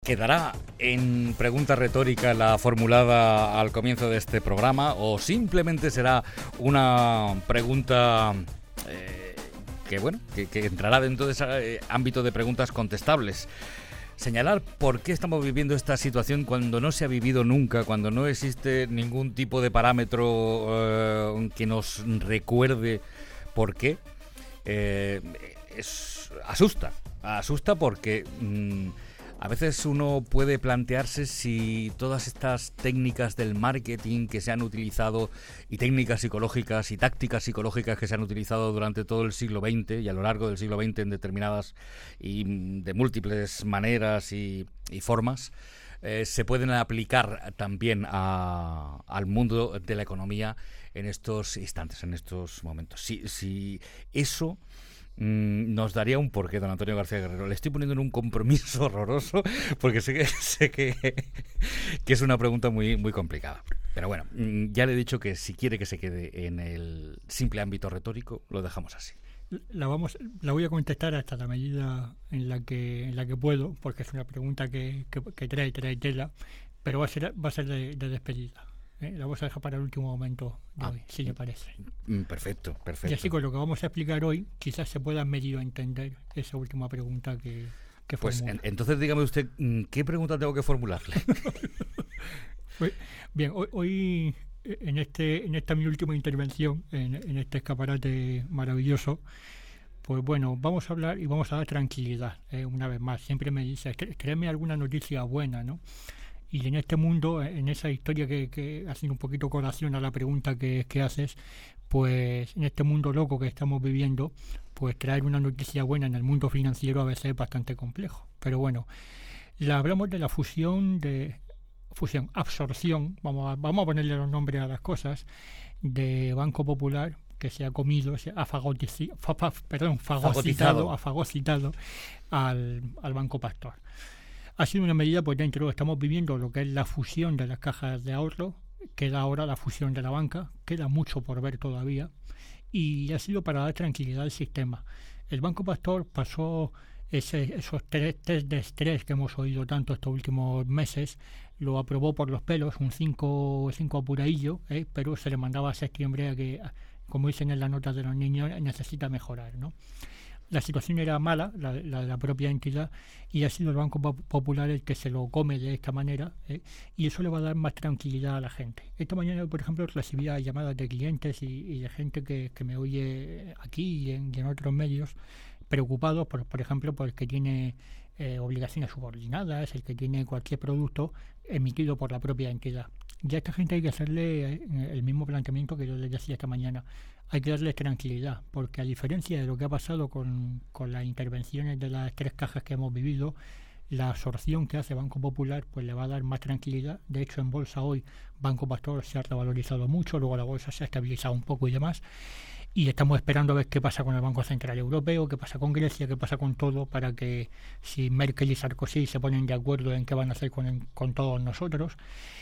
¿Quedará en pregunta retórica la formulada al comienzo de este programa o simplemente será una pregunta que entrará dentro de ese ámbito de preguntas contestables? Señalar por qué estamos viviendo esta situación cuando no se ha vivido nunca, cuando no existe ningún tipo de parámetro que nos recuerde por qué, asusta porque a veces uno puede plantearse si todas estas técnicas del marketing que se han utilizado y técnicas psicológicas y tácticas psicológicas que se han utilizado durante todo el siglo XX y a lo largo del siglo XX en determinadas y de múltiples maneras y formas, se pueden aplicar también al mundo de la economía en estos instantes, en estos momentos. Si eso nos daría un porqué, don Antonio García Guerrero. Le estoy poniendo en un compromiso horroroso porque sé que es una pregunta muy, muy complicada. Pero bueno, ya le he dicho que si quiere que se quede en el simple ámbito retórico, lo dejamos así. La voy a contestar hasta la medida en la que puedo, porque es una pregunta que trae tela, pero va a ser de despedida. La vamos a dejar para el último momento de hoy, si le parece. Perfecto. Y así con lo que vamos a explicar hoy, quizás se pueda medio entender esa última pregunta que pues entonces dígame usted, ¿qué pregunta tengo que formularle? Bien, hoy en esta mi última intervención, en este escaparate maravilloso, pues bueno, vamos a hablar y vamos a dar tranquilidad, una vez más. Siempre me dice, créeme alguna noticia buena, ¿no? Y en este mundo, en esa historia que haciendo un poquito colación a la pregunta que haces, pues en este mundo loco que estamos viviendo, pues traer una noticia buena en el mundo financiero a veces es bastante complejo. Pero bueno, hablamos de la absorción, vamos a ponerle los nombres a las cosas, de Banco Popular, que se ha comido, fagocitado al Banco Pastor. Ha sido una medida, pues dentro estamos viviendo lo que es la fusión de las cajas de ahorro, queda ahora la fusión de la banca, queda mucho por ver todavía, y ha sido para dar tranquilidad al sistema. El Banco Pastor pasó esos test de estrés que hemos oído tanto estos últimos meses, lo aprobó por los pelos, un 5 apuradillo, pero se le mandaba a septiembre a que, como dicen en las notas de los niños, necesita mejorar, ¿no? La situación era mala, la de la propia entidad, y ha sido el Banco Popular el que se lo come de esta manera, y eso le va a dar más tranquilidad a la gente. Esta mañana, por ejemplo, recibía llamadas de clientes y de gente que me oye aquí y en otros medios, preocupados, por ejemplo, por el que tiene obligaciones subordinadas, el que tiene cualquier producto emitido por la propia entidad. Ya a esta gente hay que hacerle el mismo planteamiento que yo les decía esta mañana. Hay que darles tranquilidad, porque a diferencia de lo que ha pasado con las intervenciones de las 3 cajas que hemos vivido, la absorción que hace Banco Popular pues le va a dar más tranquilidad. De hecho, en bolsa hoy Banco Pastor se ha revalorizado mucho, luego la bolsa se ha estabilizado un poco y demás, y estamos esperando a ver qué pasa con el Banco Central Europeo, qué pasa con Grecia, qué pasa con todo, para que si Merkel y Sarkozy se ponen de acuerdo en qué van a hacer con todos nosotros.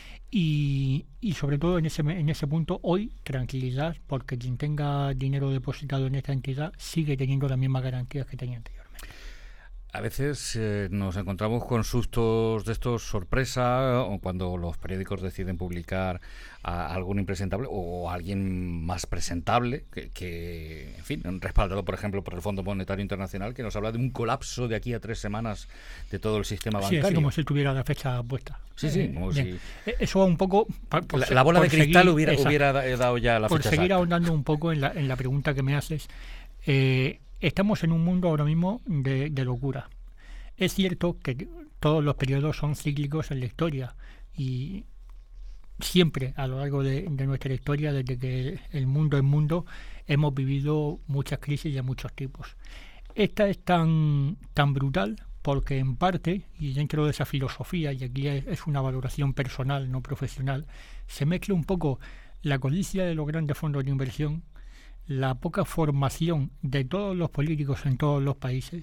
Y sobre todo en ese punto hoy tranquilidad, porque quien tenga dinero depositado en esta entidad sigue teniendo las mismas garantías que tenía anteriormente. A veces nos encontramos con sustos de estos sorpresa, o cuando los periódicos deciden publicar a algún impresentable o a alguien más presentable que en fin, respaldado por ejemplo por el Fondo Monetario Internacional, que nos habla de un colapso de aquí a 3 semanas de todo el sistema bancario. Sí, es como si tuviera la fecha puesta. Sí, como si eso va un poco la bola de cristal hubiera dado ya la fecha. Por seguir ahondando un poco en la pregunta que me haces, estamos en un mundo ahora mismo de locura. Es cierto que todos los periodos son cíclicos en la historia y siempre a lo largo de nuestra historia, desde que el mundo es mundo, hemos vivido muchas crisis de muchos tipos. Esta es tan brutal porque en parte, y dentro de esa filosofía, y aquí es una valoración personal, no profesional, se mezcla un poco la codicia de los grandes fondos de inversión, la poca formación de todos los políticos en todos los países,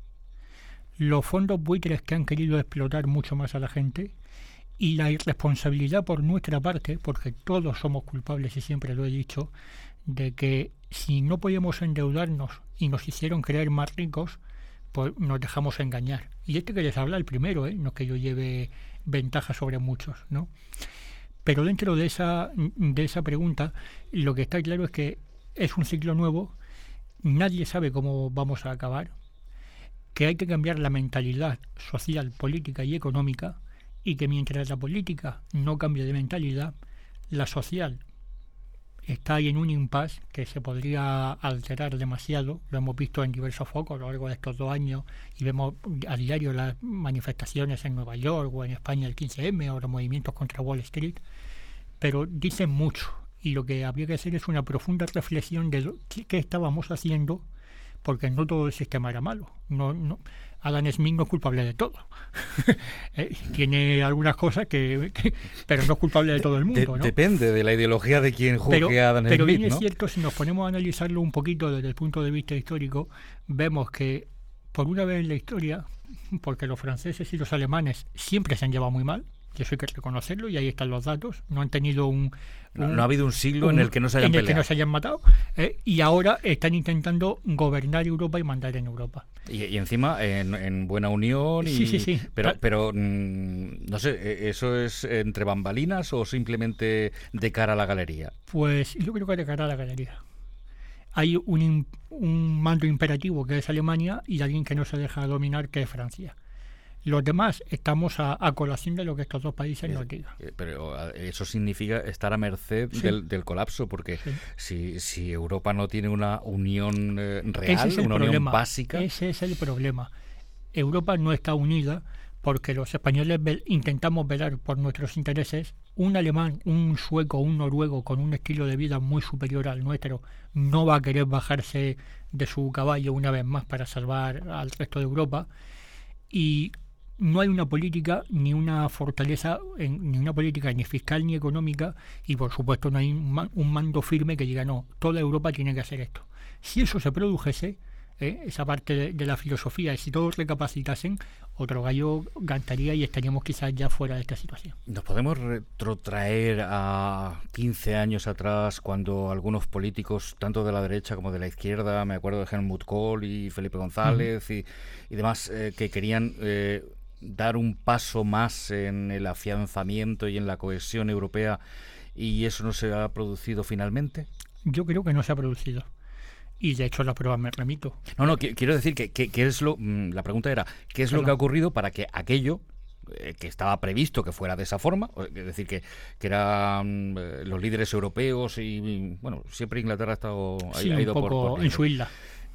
los fondos buitres que han querido explotar mucho más a la gente y la irresponsabilidad por nuestra parte, porque todos somos culpables y siempre lo he dicho, de que si no podíamos endeudarnos y nos hicieron creer más ricos, pues nos dejamos engañar. Y que les habla el primero, no es que yo lleve ventaja sobre muchos, ¿no? Pero dentro de esa pregunta, lo que está claro es que es un ciclo nuevo, nadie sabe cómo vamos a acabar, que hay que cambiar la mentalidad social, política y económica, y que mientras la política no cambie de mentalidad, la social está ahí en un impasse que se podría alterar demasiado. Lo hemos visto en diversos focos a lo largo de estos 2 años y vemos a diario las manifestaciones en Nueva York o en España el 15M o los movimientos contra Wall Street, pero dicen mucho y lo que habría que hacer es una profunda reflexión de qué estábamos haciendo, porque no todo el sistema era malo. No, Adam Smith no es culpable de todo. Tiene algunas cosas pero no es culpable de todo el mundo, ¿no? Depende de la ideología de quien juzgue a Adam Smith, pero bien, ¿no? Es cierto, si nos ponemos a analizarlo un poquito desde el punto de vista histórico, vemos que por una vez en la historia, porque los franceses y los alemanes siempre se han llevado muy mal, y eso hay que reconocerlo, y ahí están los datos, no han tenido no ha habido un siglo en el que no se hayan peleado. En el que no se hayan matado, y ahora están intentando gobernar Europa y mandar en Europa. Y encima en buena unión. Sí. Pero no sé, ¿eso es entre bambalinas o simplemente de cara a la galería? Pues yo creo que de cara a la galería. Hay un mando imperativo que es Alemania y alguien que no se deja dominar, que es Francia. Los demás estamos a colación de lo que estos dos países nos digan. Pero eso significa estar a merced del colapso, porque si Europa no tiene una unión real, una unión básica... Ese es el problema. Europa no está unida porque los españoles intentamos velar por nuestros intereses. Un alemán, un sueco, un noruego con un estilo de vida muy superior al nuestro no va a querer bajarse de su caballo una vez más para salvar al resto de Europa. Y no hay una política ni una fortaleza, ni una política ni fiscal ni económica, y por supuesto no hay un mando firme que diga no, toda Europa tiene que hacer esto. Si eso se produjese, esa parte de la filosofía, y si todos recapacitasen, otro gallo cantaría y estaríamos quizás ya fuera de esta situación. ¿Nos podemos retrotraer a 15 años atrás, cuando algunos políticos, tanto de la derecha como de la izquierda, me acuerdo de Helmut Kohl y Felipe González y demás, que querían dar un paso más en el afianzamiento y en la cohesión europea, y eso no se ha producido finalmente? Yo creo que no se ha producido. Y de hecho las pruebas me remito. No, quiero decir que es la pregunta era, ¿qué es lo que ha ocurrido para que aquello que estaba previsto que fuera de esa forma, es decir, que eran los líderes europeos y bueno, siempre Inglaterra ha ido un poco por en su isla?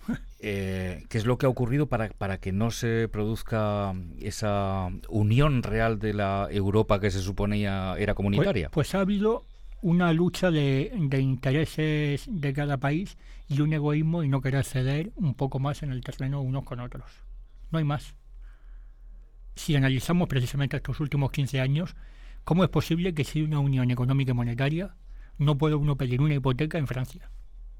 ¿Qué es lo que ha ocurrido para que no se produzca esa unión real de la Europa que se suponía era comunitaria? Pues ha habido una lucha de intereses de cada país y un egoísmo y no querer ceder un poco más en el terreno unos con otros. No hay más. Si analizamos precisamente estos últimos 15 años, ¿cómo es posible que si hay una unión económica y monetaria no puede uno pedir una hipoteca en Francia?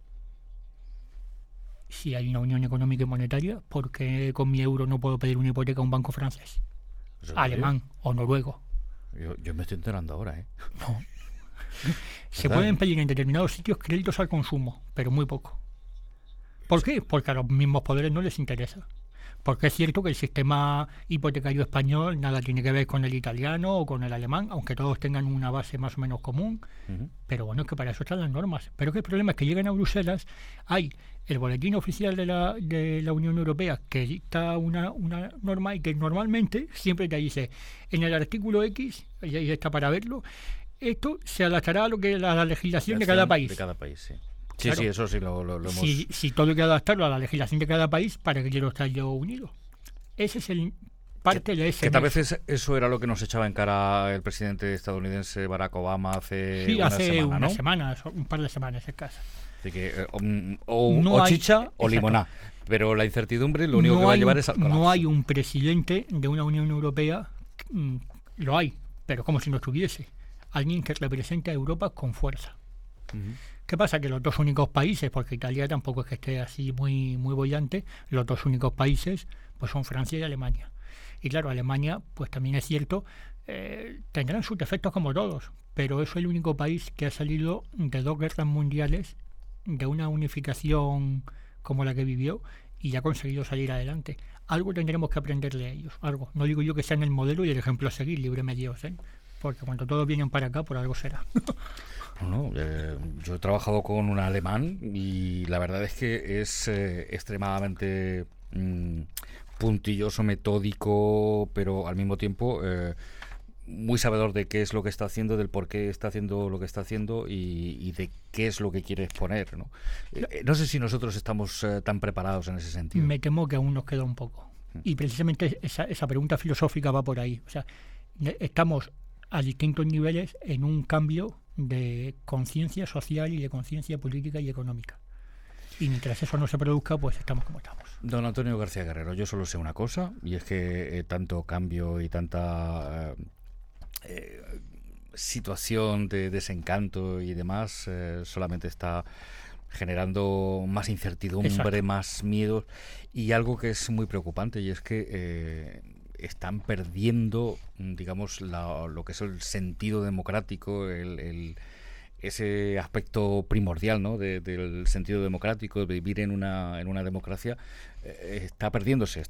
Si hay una unión económica y monetaria, ¿por qué con mi euro no puedo pedir una hipoteca a un banco francés, alemán o noruego? Yo me estoy enterando ahora, No. Se pueden pedir en determinados sitios créditos al consumo, pero muy poco. ¿Por qué? Porque a los mismos poderes no les interesa. Porque es cierto que el sistema hipotecario español nada tiene que ver con el italiano o con el alemán, aunque todos tengan una base más o menos común. Pero bueno, es que para eso están las normas. Pero que el problema es que llegan a Bruselas, hay el boletín oficial de la Unión Europea que dicta una norma y que normalmente siempre te dice en el artículo X, y ahí está para verlo, esto se adaptará a lo que la legislación de cada país. De cada país, sí. Claro, sí, eso sí lo hemos... Si todo hay que adaptarlo a la legislación de cada país, ¿para qué quiero estar yo unido? Ese es el parte de ese... Que tal vez eso era lo que nos echaba en cara el presidente estadounidense Barack Obama hace unas semanas, un par de semanas en casa. Así que o chicha o limoná. Pero la incertidumbre lo único que va a llevar es al colapso. No hay un presidente de una Unión Europea, lo hay, pero como si no estuviese. Alguien que represente a Europa con fuerza. ¿Qué pasa? Que los dos únicos países, porque Italia tampoco es que esté así muy bollante, los dos únicos países pues son Francia y Alemania. Y claro, Alemania, pues también es cierto, tendrán sus defectos como todos, pero es el único país que ha salido de 2 guerras mundiales, de una unificación como la que vivió, y ha conseguido salir adelante. algo tendremos que aprenderle a ellos, algo. No digo yo que sean el modelo y el ejemplo a seguir, líbreme Dios, porque cuando todos vienen para acá, por algo será. No, yo he trabajado con un alemán y la verdad es que es extremadamente puntilloso, metódico, pero al mismo tiempo muy sabedor de qué es lo que está haciendo, del por qué está haciendo lo que está haciendo y de qué es lo que quiere exponer, ¿no? No sé si nosotros estamos tan preparados en ese sentido. Me temo que aún nos queda un poco. Y precisamente esa pregunta filosófica va por ahí. O sea, estamos a distintos niveles en un cambio de conciencia social y de conciencia política y económica. Y mientras eso no se produzca, pues estamos como estamos. Don Antonio García Guerrero, yo solo sé una cosa, y es que tanto cambio y tanta situación de desencanto y demás solamente está generando más incertidumbre, exacto, más miedo, y algo que es muy preocupante, y es que están perdiendo, digamos, lo que es el sentido democrático, ese aspecto primordial, ¿no?, del sentido democrático, de vivir en una democracia, está perdiéndose.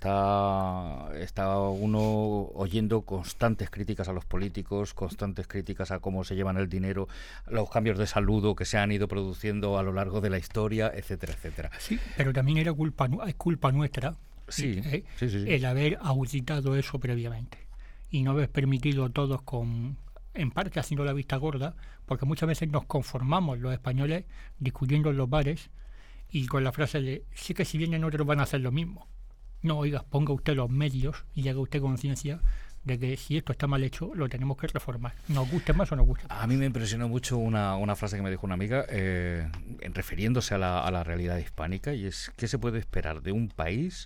Está uno oyendo constantes críticas a los políticos, constantes críticas a cómo se llevan el dinero, los cambios de saludo que se han ido produciendo a lo largo de la historia, etcétera, etcétera. Sí, pero también es culpa nuestra, sí. El haber auditado eso previamente y no haber permitido a todos en parte haciendo la vista gorda, porque muchas veces nos conformamos los españoles discutiendo en los bares y con la frase de sí, que si vienen otros van a hacer lo mismo. No, oiga, ponga usted los medios y haga usted conciencia de que si esto está mal hecho, lo tenemos que reformar, nos guste más o nos guste más. A mí me impresionó mucho una frase que me dijo una amiga refiriéndose a la realidad hispánica, y es: ¿qué se puede esperar de un país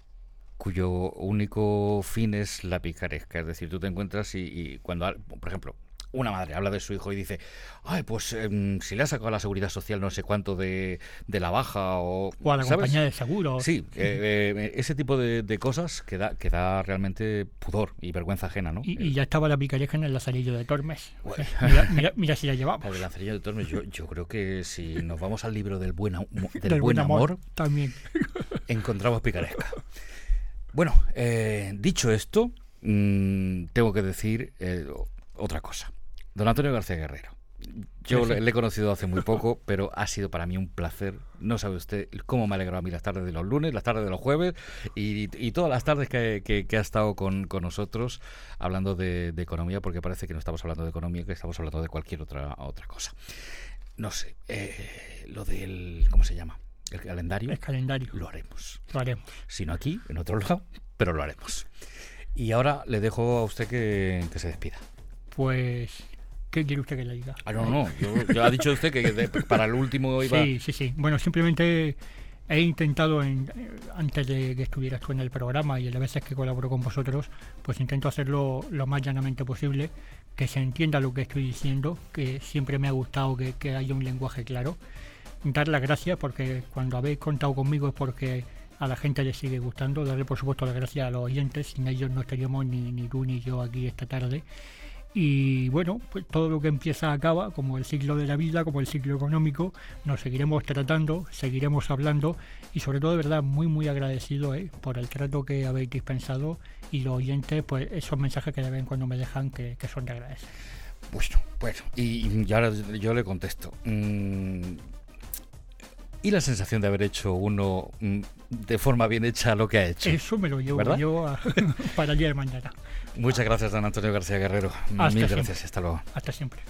cuyo único fin es la picaresca? Es decir, tú te encuentras y cuando, por ejemplo, una madre habla de su hijo y dice: ay, pues si le ha sacado a la seguridad social no sé cuánto de la baja, o a la ¿sabes? compañía de seguros. Sí, ese tipo de cosas que da realmente pudor y vergüenza ajena, ¿no? Y ya estaba la picaresca en el Lazarillo de Tormes. Bueno. Mira si la llevamos. El Lazarillo de Tormes, yo creo que si nos vamos al libro del buen buen amor también encontramos picaresca. Bueno, dicho esto, tengo que decir otra cosa. Don Antonio García Guerrero, yo le he conocido hace muy poco, pero ha sido para mí un placer. No sabe usted cómo me ha alegrado a mí las tardes de los lunes, las tardes de los jueves y todas las tardes que ha estado con nosotros hablando de economía, porque parece que no estamos hablando de economía, que estamos hablando de cualquier otra cosa. No sé, lo del... ¿cómo se llama? ¿El calendario? El calendario. Lo haremos. Lo haremos. Si no aquí, en otro lado, pero lo haremos. Y ahora le dejo a usted que se despida. Pues, ¿qué quiere usted que le diga? No. Yo ha dicho usted que para el último iba... Sí. Bueno, simplemente he intentado, antes de que estuvieras tú en el programa y las veces que colaboro con vosotros, pues intento hacerlo lo más llanamente posible, que se entienda lo que estoy diciendo, que siempre me ha gustado que haya un lenguaje claro. Dar las gracias, porque cuando habéis contado conmigo es porque a la gente le sigue gustando. Darle, por supuesto, las gracias a los oyentes. Sin ellos no estaríamos ni tú ni yo aquí esta tarde. Y bueno, pues todo lo que empieza acaba, como el ciclo de la vida, como el ciclo económico. Nos seguiremos tratando, seguiremos hablando y sobre todo, de verdad, muy muy agradecido por el trato que habéis dispensado, y los oyentes, pues esos mensajes que de vez en cuando me dejan que son de agradecer. Bueno, y ya yo le contesto. Y la sensación de haber hecho uno de forma bien hecha lo que ha hecho. Eso me lo llevo, ¿verdad?, yo para el día de mañana. Muchas gracias, don Antonio García Guerrero. Mil gracias, hasta luego. Hasta siempre.